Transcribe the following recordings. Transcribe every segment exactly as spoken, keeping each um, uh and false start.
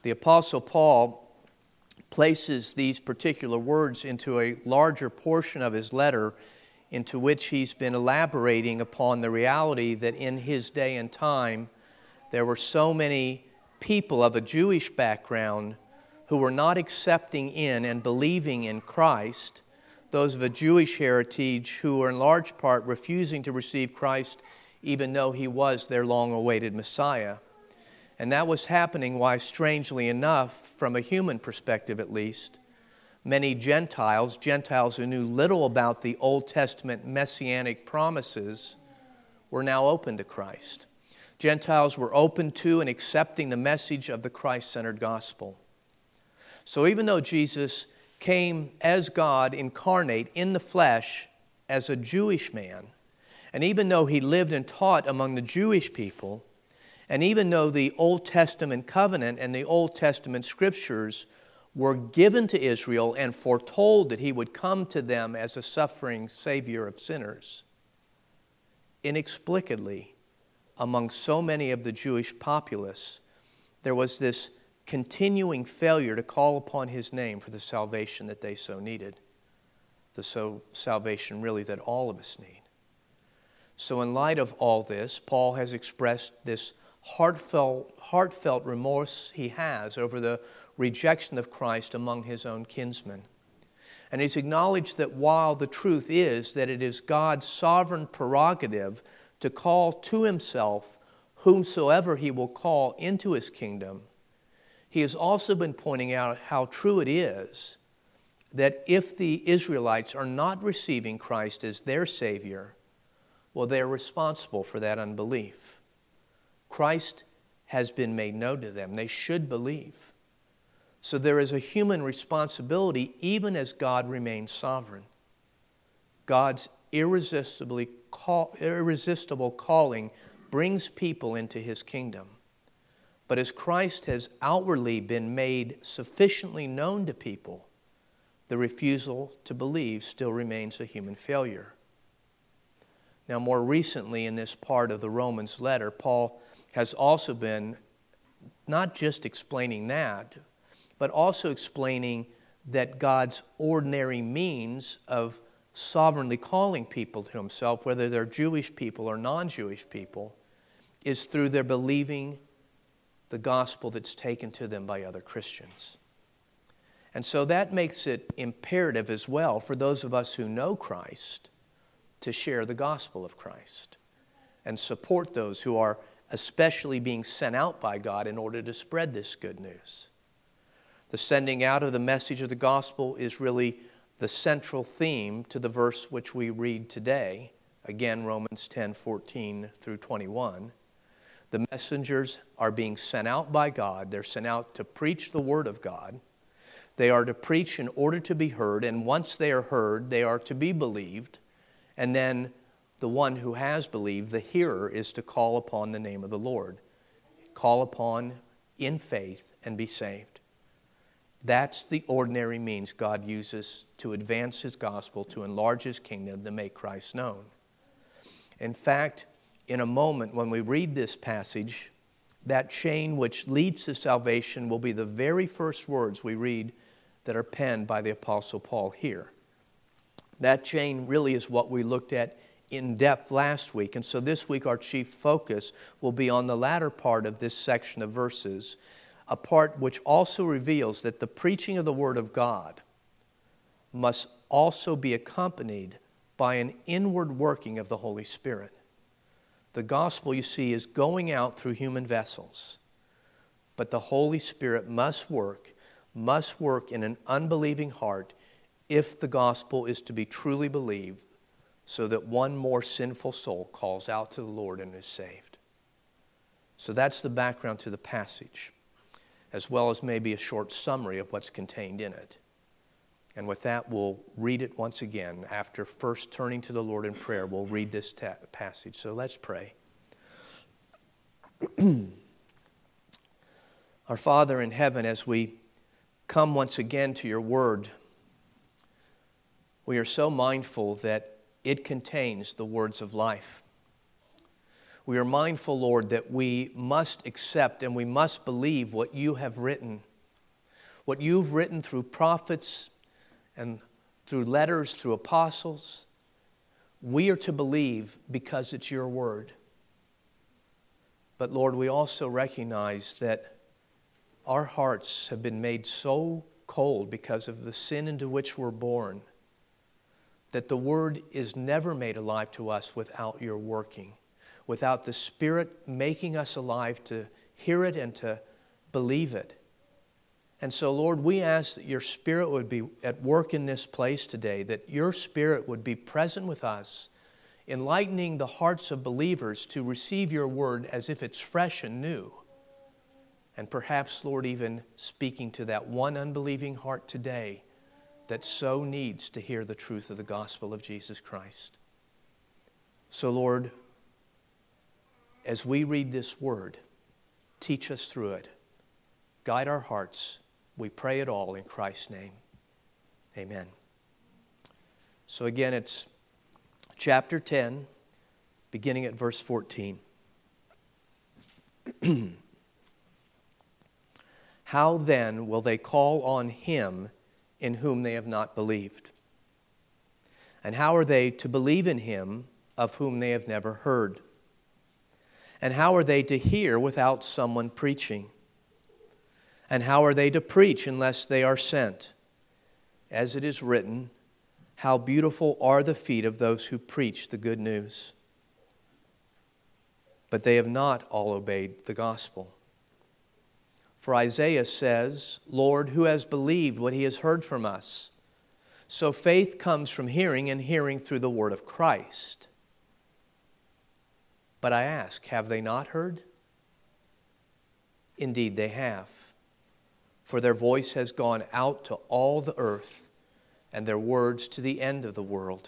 The Apostle Paul places these particular words into a larger portion of his letter, into which he's been elaborating upon the reality that in his day and time there were so many people of a Jewish background who were not accepting in and believing in Christ, those of a Jewish heritage who were in large part refusing to receive Christ even though he was their long-awaited Messiah. And that was happening, why, strangely enough, from a human perspective at least, many Gentiles, Gentiles who knew little about the Old Testament messianic promises, were now open to Christ. Gentiles were open to and accepting the message of the Christ-centered gospel. So even though Jesus came as God incarnate in the flesh as a Jewish man, and even though he lived and taught among the Jewish people, and even though the Old Testament covenant and the Old Testament scriptures were given to Israel and foretold that he would come to them as a suffering Savior of sinners, inexplicably, among so many of the Jewish populace, there was this continuing failure to call upon his name for the salvation that they so needed, the so salvation really that all of us need. So in light of all this, Paul has expressed this heartfelt, heartfelt remorse he has over the rejection of Christ among his own kinsmen. And he's acknowledged that while the truth is that it is God's sovereign prerogative to call to himself whomsoever he will call into his kingdom, he has also been pointing out how true it is that if the Israelites are not receiving Christ as their Savior, well, they're responsible for that unbelief. Christ has been made known to them. They should believe. So there is a human responsibility even as God remains sovereign. God's irresistibly call, irresistible calling brings people into his kingdom. But as Christ has outwardly been made sufficiently known to people, the refusal to believe still remains a human failure. Now, more recently in this part of the Romans letter, Paul has also been not just explaining that, but also explaining that God's ordinary means of sovereignly calling people to himself, whether they're Jewish people or non-Jewish people, is through their believing the gospel that's taken to them by other Christians. And so that makes it imperative as well for those of us who know Christ to share the gospel of Christ and support those who are especially being sent out by God in order to spread this good news. The sending out of the message of the gospel is really the central theme to the verse which we read today. Again, Romans ten, fourteen through twenty-one. The messengers are being sent out by God. They're sent out to preach the word of God. They are to preach in order to be heard, and once they are heard, they are to be believed. And then the one who has believed, the hearer, is to call upon the name of the Lord. Call upon in faith and be saved. That's the ordinary means God uses to advance his gospel, to enlarge his kingdom, to make Christ known. In fact, in a moment when we read this passage, that chain which leads to salvation will be the very first words we read that are penned by the Apostle Paul here. That chain really is what we looked at in depth last week. And so this week our chief focus will be on the latter part of this section of verses, a part which also reveals that the preaching of the Word of God must also be accompanied by an inward working of the Holy Spirit. The gospel, you see, is going out through human vessels, but the Holy Spirit must work, must work in an unbelieving heart if the gospel is to be truly believed, so that one more sinful soul calls out to the Lord and is saved. So that's the background to the passage, as well as maybe a short summary of what's contained in it. And with that, we'll read it once again. After first turning to the Lord in prayer, we'll read this ta- passage. So let's pray. Our Father in heaven, as we come once again to your word, we are so mindful that it contains the words of life. We are mindful, Lord, that we must accept and we must believe what you have written, what you've written through prophets and through letters, through apostles. We are to believe because it's your word. But Lord, we also recognize that our hearts have been made so cold because of the sin into which we're born, that the word is never made alive to us without your working, without the Spirit making us alive to hear it and to believe it. And so, Lord, we ask that your Spirit would be at work in this place today, that your Spirit would be present with us, enlightening the hearts of believers to receive your word as if it's fresh and new. And perhaps, Lord, even speaking to that one unbelieving heart today that so needs to hear the truth of the gospel of Jesus Christ. So, Lord, as we read this word, teach us through it. Guide our hearts. We pray it all in Christ's name. Amen. So again, it's chapter ten, beginning at verse fourteen. How then will they call on him in whom they have not believed? And how are they to believe in him of whom they have never heard? And how are they to hear without someone preaching? And how are they to preach unless they are sent? As it is written, how beautiful are the feet of those who preach the good news. But they have not all obeyed the gospel. For Isaiah says, Lord, who has believed what he has heard from us? So faith comes from hearing, and hearing through the word of Christ. But I ask, have they not heard? Indeed they have. For their voice has gone out to all the earth, and their words to the end of the world.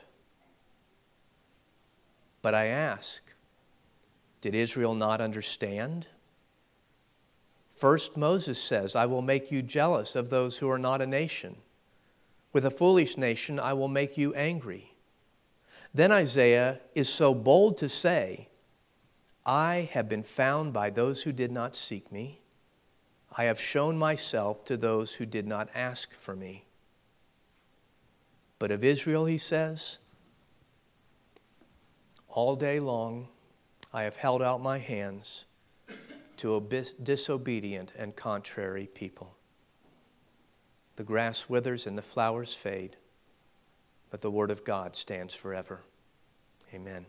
But I ask, did Israel not understand? First Moses says, I will make you jealous of those who are not a nation. With a foolish nation I will make you angry. Then Isaiah is so bold to say, I have been found by those who did not seek me. I have shown myself to those who did not ask for me. But of Israel, he says, all day long I have held out my hands to a disobedient and contrary people. The grass withers and the flowers fade, but the word of God stands forever. Amen.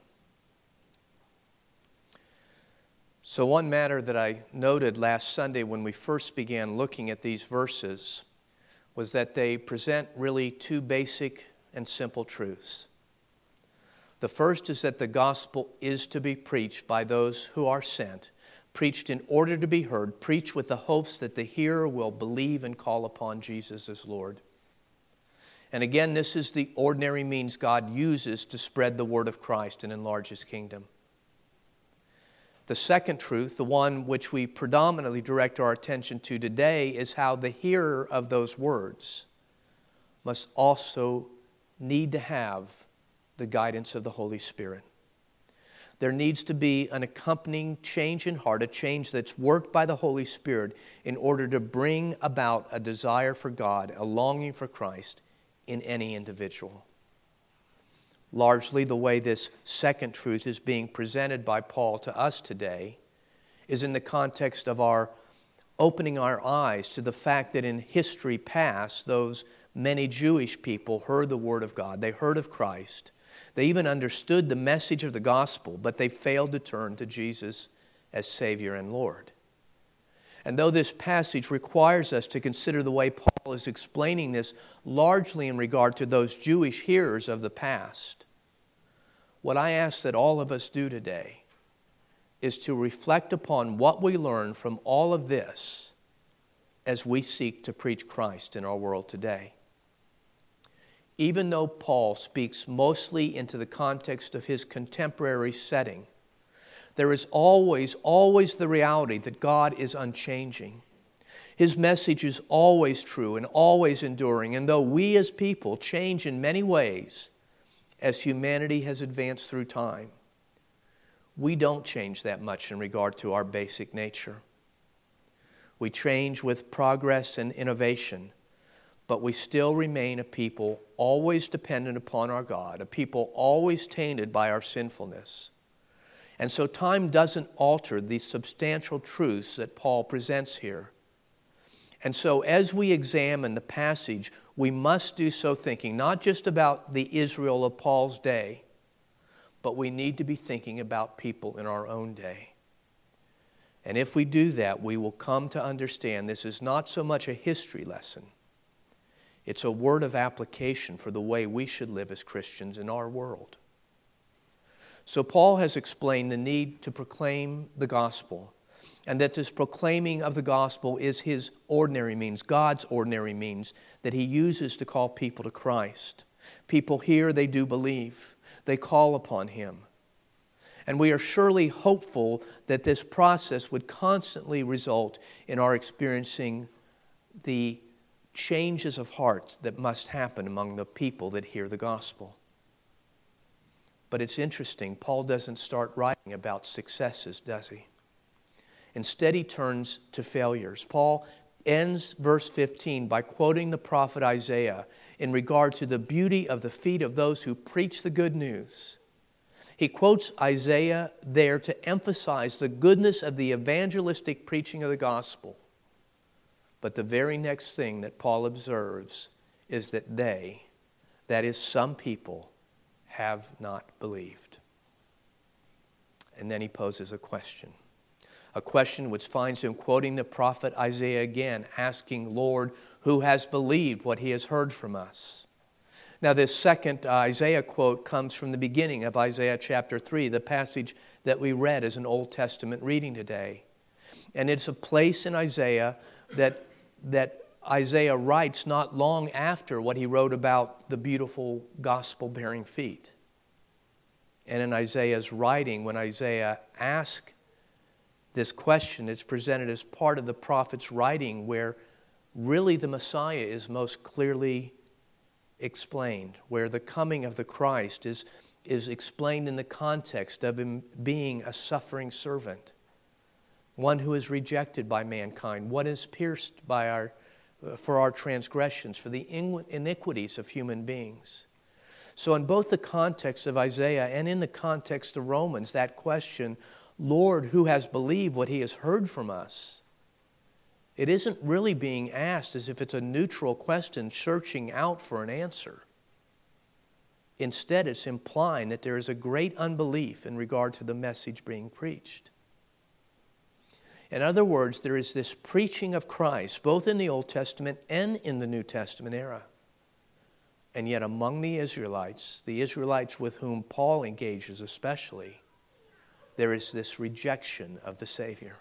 So one matter that I noted last Sunday when we first began looking at these verses was that they present really two basic and simple truths. The first is that the gospel is to be preached by those who are sent, preached in order to be heard, preached with the hopes that the hearer will believe and call upon Jesus as Lord. And again, this is the ordinary means God uses to spread the word of Christ and enlarge his kingdom. The second truth, the one which we predominantly direct our attention to today, is how the hearer of those words must also need to have the guidance of the Holy Spirit. There needs to be an accompanying change in heart, a change that's worked by the Holy Spirit in order to bring about a desire for God, a longing for Christ in any individual. Largely, the way this second truth is being presented by Paul to us today is in the context of our opening our eyes to the fact that in history past, those many Jewish people heard the word of God. They heard of Christ. They even understood the message of the gospel, but they failed to turn to Jesus as Savior and Lord. And though this passage requires us to consider the way Paul is explaining this largely in regard to those Jewish hearers of the past, what I ask that all of us do today is to reflect upon what we learn from all of this as we seek to preach Christ in our world today. Even though Paul speaks mostly into the context of his contemporary setting, there is always, always the reality that God is unchanging. His message is always true and always enduring. And though we as people change in many ways as humanity has advanced through time, we don't change that much in regard to our basic nature. We change with progress and innovation, but we still remain a people always dependent upon our God, a people always tainted by our sinfulness. And so time doesn't alter the substantial truths that Paul presents here. And so as we examine the passage, we must do so thinking not just about the Israel of Paul's day, but we need to be thinking about people in our own day. And if we do that, we will come to understand this is not so much a history lesson. It's a word of application for the way we should live as Christians in our world. So Paul has explained the need to proclaim the gospel, and that this proclaiming of the gospel is his ordinary means, God's ordinary means, that he uses to call people to Christ. People hear, they do believe. They call upon him. And we are surely hopeful that this process would constantly result in our experiencing the changes of hearts that must happen among the people that hear the gospel. But it's interesting, Paul doesn't start writing about successes, does he? Instead, he turns to failures. Paul ends verse fifteen by quoting the prophet Isaiah in regard to the beauty of the feet of those who preach the good news. He quotes Isaiah there to emphasize the goodness of the evangelistic preaching of the gospel. But the very next thing that Paul observes is that they, that is some people, have not believed. And then he poses a question. A question which finds him quoting the prophet Isaiah again, asking, Lord, who has believed what he has heard from us? Now this second uh, Isaiah quote comes from the beginning of Isaiah chapter three, the passage that we read as an Old Testament reading today. And it's a place in Isaiah that, that Isaiah writes not long after what he wrote about the beautiful gospel-bearing feet. And in Isaiah's writing, when Isaiah asks this question, it's presented as part of the prophet's writing where really the Messiah is most clearly explained, where the coming of the Christ is, is explained in the context of him being a suffering servant, one who is rejected by mankind, one is pierced by our, for our transgressions, for the iniquities of human beings. So in both the context of Isaiah and in the context of Romans, that question, Lord, who has believed what he has heard from us? It isn't really being asked as if it's a neutral question searching out for an answer. Instead, it's implying that there is a great unbelief in regard to the message being preached. In other words, there is this preaching of Christ, both in the Old Testament and in the New Testament era. And yet among the Israelites, the Israelites with whom Paul engages especially, there is this rejection of the Savior.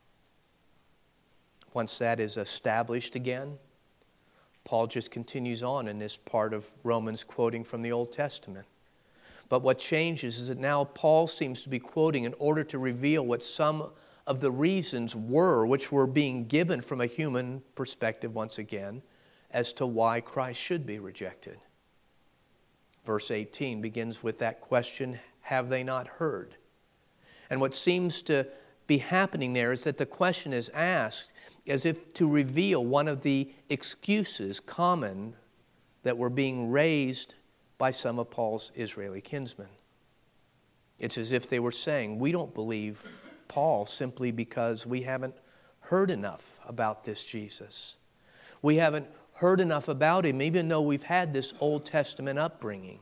Once that is established again, Paul just continues on in this part of Romans quoting from the Old Testament. But what changes is that now Paul seems to be quoting in order to reveal what some of the reasons were, which were being given from a human perspective once again, as to why Christ should be rejected. Verse eighteen begins with that question, have they not heard? And what seems to be happening there is that the question is asked as if to reveal one of the excuses common that were being raised by some of Paul's Israeli kinsmen. It's as if they were saying, we don't believe Paul simply because we haven't heard enough about this Jesus. We haven't heard enough about him, even though we've had this Old Testament upbringing.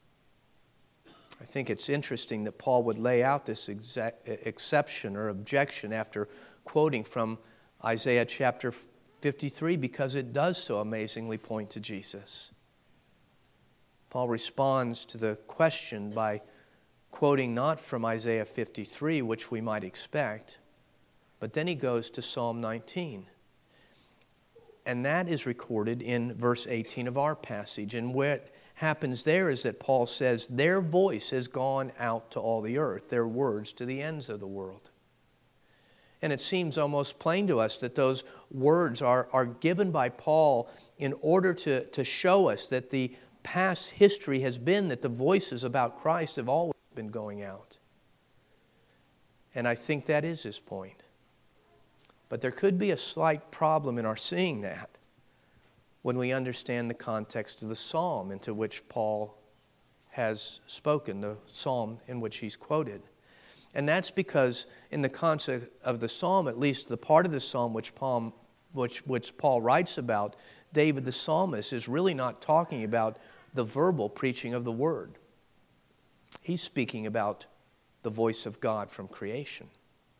I think it's interesting that Paul would lay out this exa- exception or objection after quoting from Isaiah chapter fifty-three, because it does so amazingly point to Jesus. Paul responds to the question by quoting not from Isaiah fifty-three, which we might expect, but then he goes to Psalm nineteen. And that is recorded in verse eighteen of our passage. And what happens there is that Paul says, their voice has gone out to all the earth, their words to the ends of the world. And it seems almost plain to us that those words are, are given by Paul in order to, to show us that the past history has been that the voices about Christ have always been going out. And I think that is his point. But there could be a slight problem in our seeing that when we understand the context of the psalm into which Paul has spoken, the psalm in which he's quoted. And that's because in the context of the psalm, at least the part of the psalm which Paul, which, which Paul writes about, David the psalmist is really not talking about the verbal preaching of the word. He's speaking about the voice of God from creation.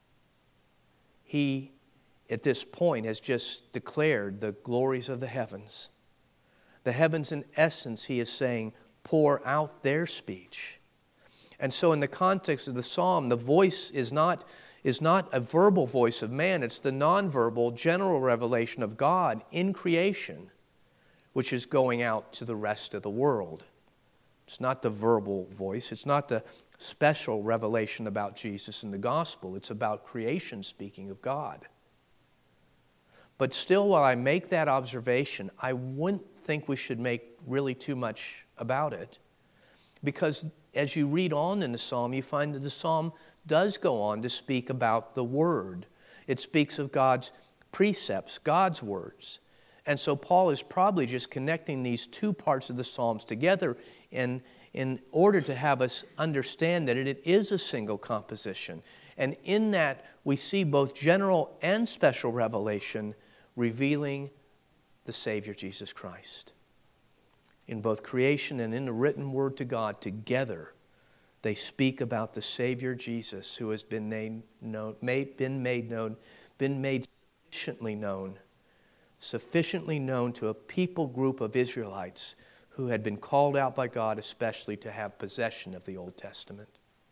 He, at this point, has just declared the glories of the heavens. The heavens, in essence, he is saying, pour out their speech. And so in the context of the psalm, the voice is not, is not a verbal voice of man. It's the nonverbal, general revelation of God in creation, which is going out to the rest of the world. It's not the verbal voice. It's not the special revelation about Jesus in the gospel. It's about creation speaking of God. But still, while I make that observation, I wouldn't think we should make really too much about it. Because as you read on in the psalm, you find that the psalm does go on to speak about the word. It speaks of God's precepts, God's words. And so Paul is probably just connecting these two parts of the psalms together in, in order to have us understand that it is a single composition. And in that, we see both general and special revelation revealing the Savior Jesus Christ. In both creation and in the written word to God, together, they speak about the Savior Jesus, who has been made known, made, been made known, been made sufficiently known, sufficiently known to a people group of Israelites who had been called out by God especially to have possession of the Old Testament.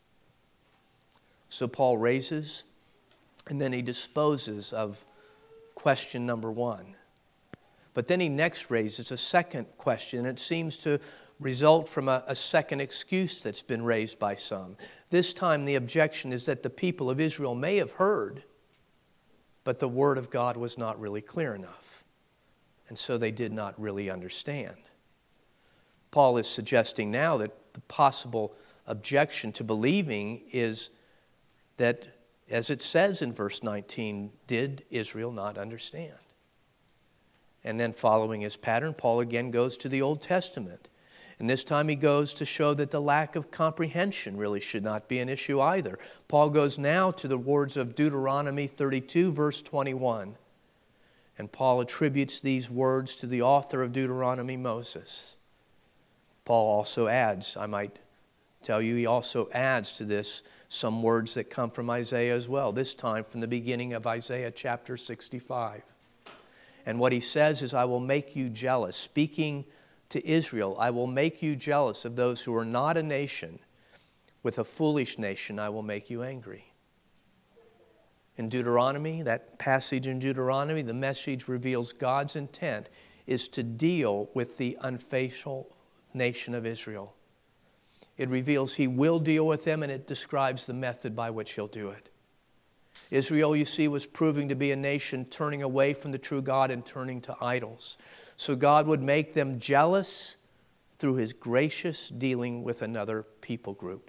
So Paul raises, and then he disposes of question number one. But then he next raises a second question. It seems to result from a, a second excuse that's been raised by some. This time the objection is that the people of Israel may have heard, but the word of God was not really clear enough. And so they did not really understand. Paul is suggesting now that the possible objection to believing is that, as it says in verse nineteen, did Israel not understand? And then following his pattern, Paul again goes to the Old Testament. And this time he goes to show that the lack of comprehension really should not be an issue either. Paul goes now to the words of Deuteronomy thirty-two, verse twenty-one. And Paul attributes these words to the author of Deuteronomy, Moses. Paul also adds, I might tell you, he also adds to this some words that come from Isaiah as well, this time from the beginning of Isaiah chapter sixty-five. And what he says is, I will make you jealous. Speaking to Israel, I will make you jealous of those who are not a nation. With a foolish nation, I will make you angry. In Deuteronomy, that passage in Deuteronomy, the message reveals God's intent is to deal with the unfaithful nation of Israel. It reveals he will deal with them, and it describes the method by which he'll do it. Israel, you see, was proving to be a nation turning away from the true God and turning to idols. So God would make them jealous through his gracious dealing with another people group.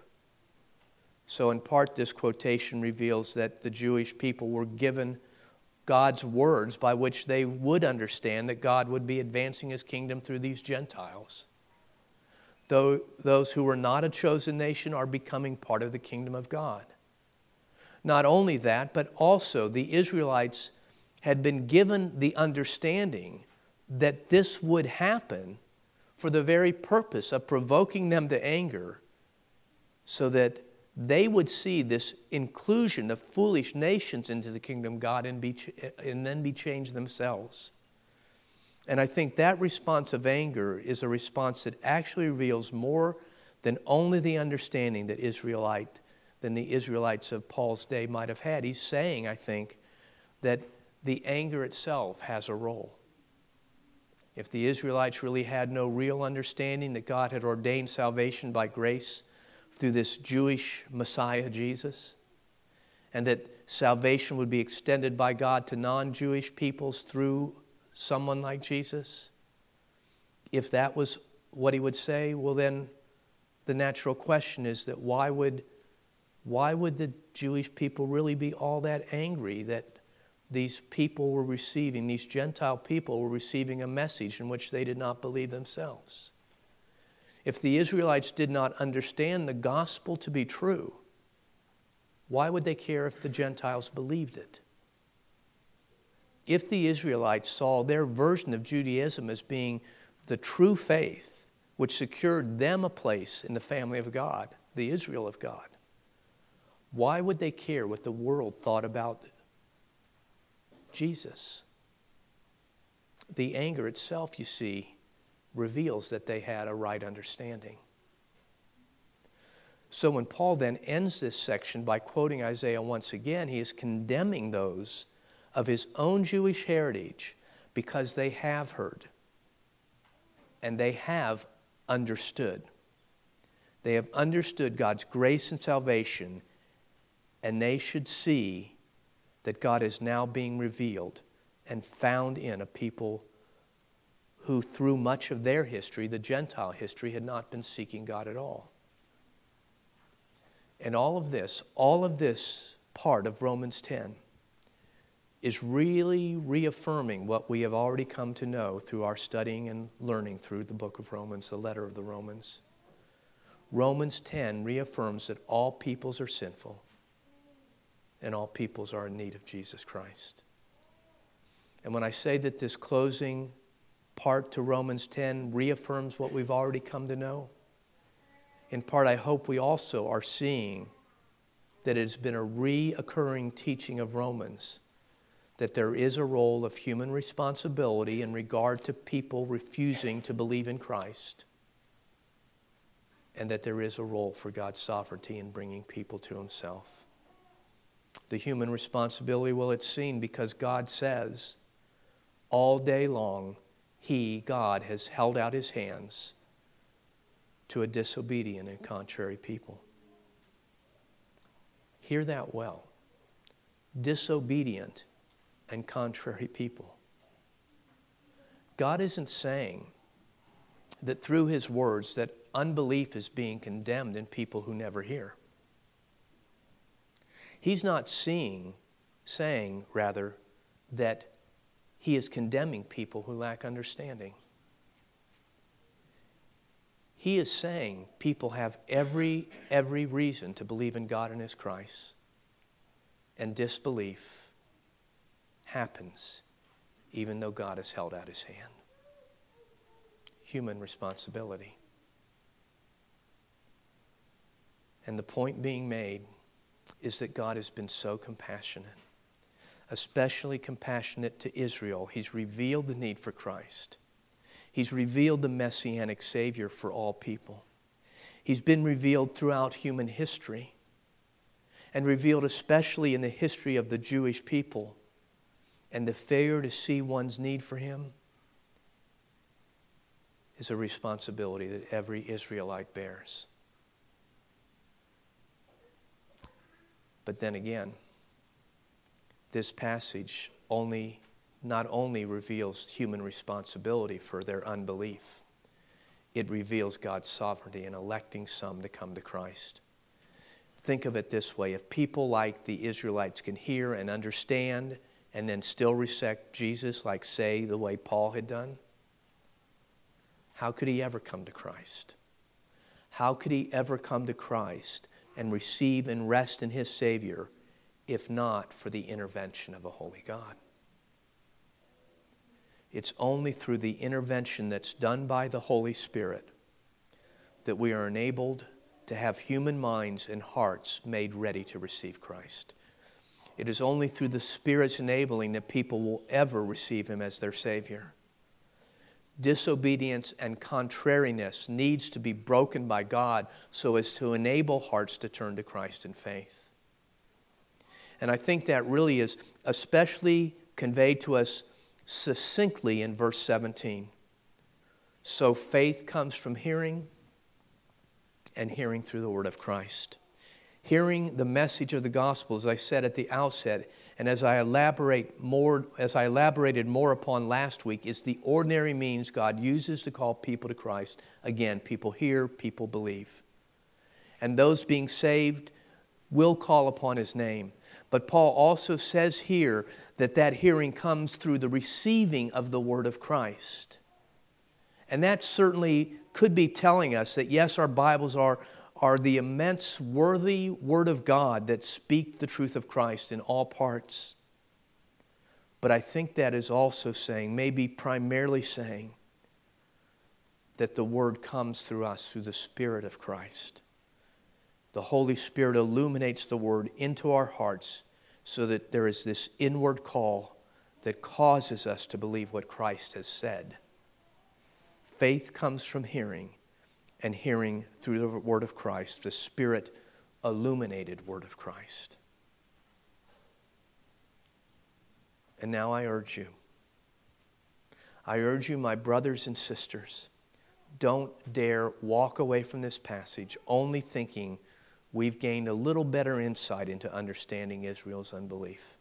So in part, this quotation reveals that the Jewish people were given God's words by which they would understand that God would be advancing his kingdom through these Gentiles. Though those who were not a chosen nation are becoming part of the kingdom of God. Not only that, but also the Israelites had been given the understanding that this would happen for the very purpose of provoking them to anger, so that they would see this inclusion of foolish nations into the kingdom of God and, be, and then be changed themselves. And I think that response of anger is a response that actually reveals more than only the understanding that Israelite than the Israelites of Paul's day might have had. He's saying, I think, that the anger itself has a role. If the Israelites really had no real understanding that God had ordained salvation by grace through this Jewish Messiah, Jesus, and that salvation would be extended by God to non-Jewish peoples through someone like Jesus, if that was what he would say, well then the natural question is that why would why would the Jewish people really be all that angry that these people were receiving, these Gentile people were receiving a message in which they did not believe themselves? If the Israelites did not understand the gospel to be true, why would they care if the Gentiles believed it? If the Israelites saw their version of Judaism as being the true faith, which secured them a place in the family of God, the Israel of God, why would they care what the world thought about Jesus? The anger itself, you see, reveals that they had a right understanding. So when Paul then ends this section by quoting Isaiah once again, he is condemning those of his own Jewish heritage because they have heard and they have understood. They have understood God's grace and salvation, and they should see that God is now being revealed and found in a people who through much of their history, the Gentile history, had not been seeking God at all. And all of this, all of this part of Romans ten is really reaffirming what we have already come to know through our studying and learning through the book of Romans, the letter of the Romans. Romans ten reaffirms that all peoples are sinful and all peoples are in need of Jesus Christ. And when I say that this closing part to Romans ten reaffirms what we've already come to know, in part I hope we also are seeing that it has been a reoccurring teaching of Romans that there is a role of human responsibility in regard to people refusing to believe in Christ, and that there is a role for God's sovereignty in bringing people to himself. The human responsibility, well, it's seen because God says all day long, He, God, has held out His hands to a disobedient and contrary people. Hear that well. Disobedient and contrary people. God isn't saying that through His words that unbelief is being condemned in people who never hear. He's not seeing, saying, rather, that He is condemning people who lack understanding. He is saying people have every, every reason to believe in God and His Christ, and disbelief happens even though God has held out His hand. Human responsibility. And the point being made is that God has been so compassionate, especially compassionate to Israel. He's revealed the need for Christ. He's revealed the Messianic Savior for all people. He's been revealed throughout human history, and revealed especially in the history of the Jewish people. And the failure to see one's need for Him is a responsibility that every Israelite bears. But then again, this passage only not only reveals human responsibility for their unbelief, it reveals God's sovereignty in electing some to come to Christ. Think of it this way: if people like the Israelites can hear and understand and then still reject Jesus, like, say, the way Paul had done, how could he ever come to Christ? How could he ever come to Christ and receive and rest in his Savior if not for the intervention of a holy God? It's only through the intervention that's done by the Holy Spirit that we are enabled to have human minds and hearts made ready to receive Christ. It is only through the Spirit's enabling that people will ever receive Him as their Savior. Disobedience and contrariness needs to be broken by God so as to enable hearts to turn to Christ in faith. And I think that really is especially conveyed to us succinctly in verse seventeen. So faith comes from hearing, and hearing through the word of Christ. Hearing the message of the gospel, as I said at the outset, and as I elaborate more, as I elaborated more upon last week, is the ordinary means God uses to call people to Christ. Again, people hear, people believe. And those being saved will call upon his name. But Paul also says here that that hearing comes through the receiving of the word of Christ. And that certainly could be telling us that, yes, our Bibles are, are the immense, worthy Word of God that speak the truth of Christ in all parts. But I think that is also saying, maybe primarily saying, that the Word comes through us through the Spirit of Christ. The Holy Spirit illuminates the Word into our hearts so that there is this inward call that causes us to believe what Christ has said. Faith comes from hearing, and hearing through the Word of Christ, the Spirit-illuminated Word of Christ. And now I urge you, I urge you, my brothers and sisters, don't dare walk away from this passage only thinking we've gained a little better insight into understanding Israel's unbelief.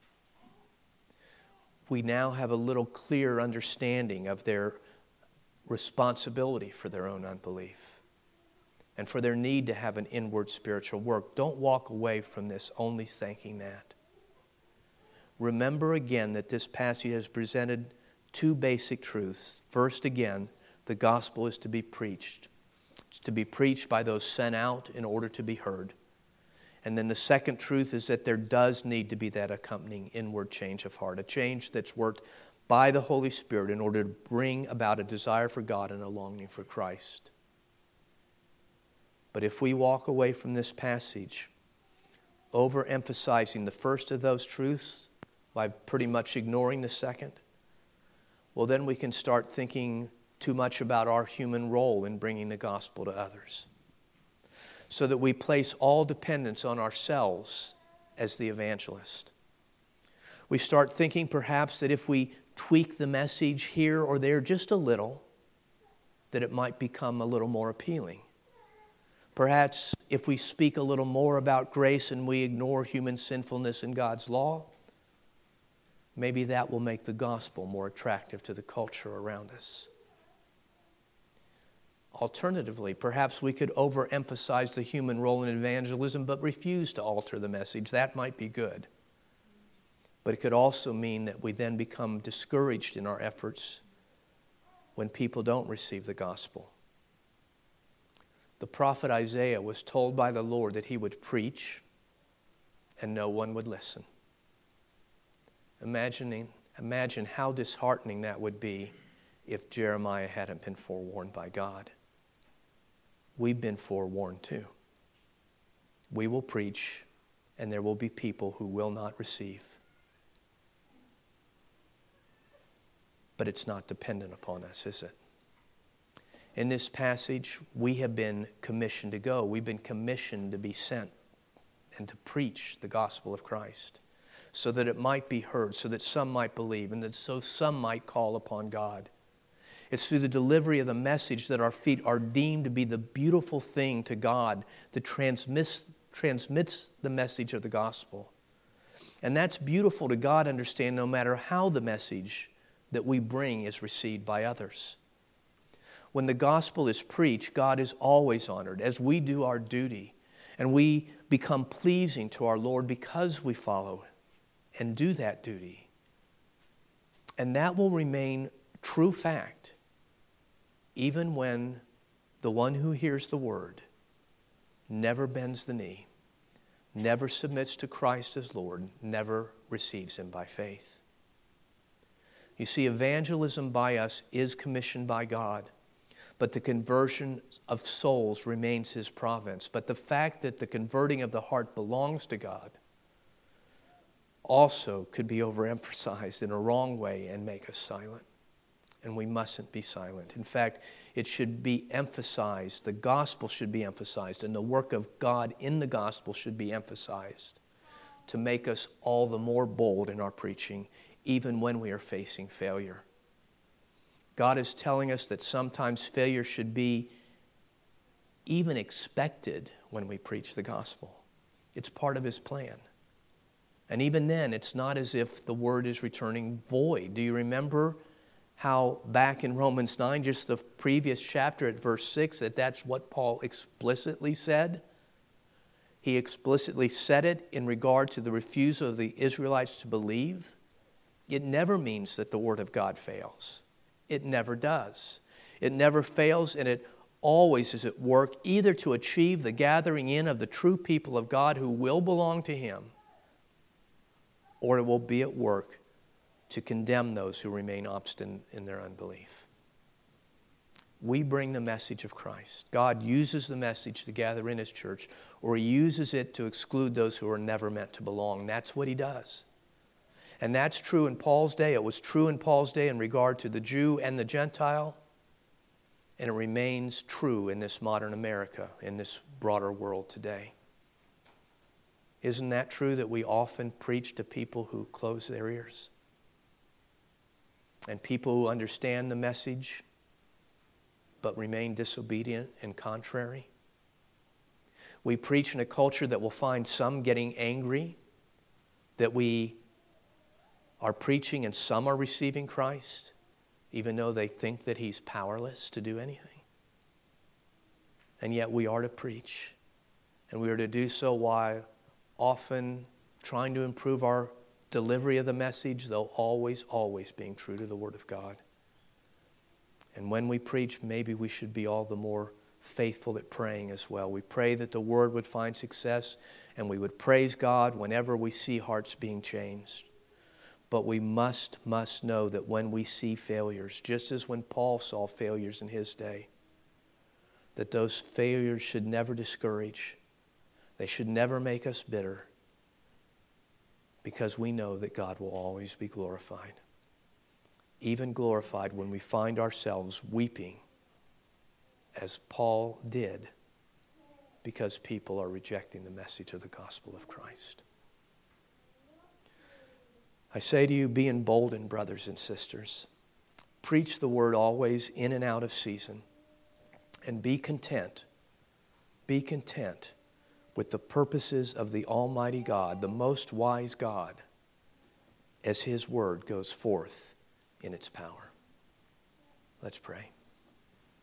We now have a little clearer understanding of their responsibility for their own unbelief and for their need to have an inward spiritual work. Don't walk away from this only thinking that. Remember again that this passage has presented two basic truths. First, again, the gospel is to be preached. It's to be preached by those sent out in order to be heard. And then the second truth is that there does need to be that accompanying inward change of heart, a change that's worked by the Holy Spirit in order to bring about a desire for God and a longing for Christ. But if we walk away from this passage overemphasizing the first of those truths by pretty much ignoring the second, well, then we can start thinking too much about our human role in bringing the gospel to others, so that we place all dependence on ourselves as the evangelist. We start thinking perhaps that if we tweak the message here or there just a little, that it might become a little more appealing. Perhaps if we speak a little more about grace and we ignore human sinfulness and God's law, maybe that will make the gospel more attractive to the culture around us. Alternatively, perhaps we could overemphasize the human role in evangelism but refuse to alter the message. That might be good. But it could also mean that we then become discouraged in our efforts when people don't receive the gospel. The prophet Isaiah was told by the Lord that he would preach and no one would listen. Imagining, imagine how disheartening that would be if Jeremiah hadn't been forewarned by God. We've been forewarned too. We will preach and there will be people who will not receive. But it's not dependent upon us, is it? In this passage, we have been commissioned to go. We've been commissioned to be sent and to preach the gospel of Christ so that it might be heard, so that some might believe, and that so some might call upon God. It's through the delivery of the message that our feet are deemed to be the beautiful thing to God that transmits, transmits the message of the gospel. And that's beautiful to God, understand, no matter how the message that we bring is received by others. When the gospel is preached, God is always honored as we do our duty, and we become pleasing to our Lord because we follow and do that duty. And that will remain true fact even when the one who hears the word never bends the knee, never submits to Christ as Lord, never receives him by faith. You see, evangelism by us is commissioned by God, but the conversion of souls remains his province. But the fact that the converting of the heart belongs to God also could be overemphasized in a wrong way and make us silent. And we mustn't be silent. In fact, it should be emphasized. The gospel should be emphasized, and the work of God in the gospel should be emphasized to make us all the more bold in our preaching, even when we are facing failure. God is telling us that sometimes failure should be even expected when we preach the gospel. It's part of his plan. And even then, it's not as if the word is returning void. Do you remember how back in Romans nine, just the previous chapter at verse six, that that's what Paul explicitly said? He explicitly said it in regard to the refusal of the Israelites to believe. It never means that the Word of God fails. It never does. It never fails, and it always is at work either to achieve the gathering in of the true people of God who will belong to Him, or it will be at work to condemn those who remain obstinate in their unbelief. We bring the message of Christ. God uses the message to gather in His church, or He uses it to exclude those who are never meant to belong. That's what He does. And that's true in Paul's day. It was true in Paul's day in regard to the Jew and the Gentile. And it remains true in this modern America, in this broader world today. Isn't that true that we often preach to people who close their ears? And people who understand the message but remain disobedient and contrary? We preach in a culture that will find some getting angry that we are preaching and some are receiving Christ, even though they think that He's powerless to do anything. And yet we are to preach, and we are to do so while often trying to improve our delivery of the message, though always, always being true to the Word of God. And when we preach, maybe we should be all the more faithful at praying as well. We pray that the Word would find success, and we would praise God whenever we see hearts being changed. But we must, must know that when we see failures, just as when Paul saw failures in his day, that those failures should never discourage. They should never make us bitter, because we know that God will always be glorified. Even glorified when we find ourselves weeping, as Paul did, because people are rejecting the message of the gospel of Christ. I say to you, be emboldened, brothers and sisters. Preach the word always in and out of season. And be content. Be content with the purposes of the Almighty God, the most wise God, as His word goes forth in its power. Let's pray.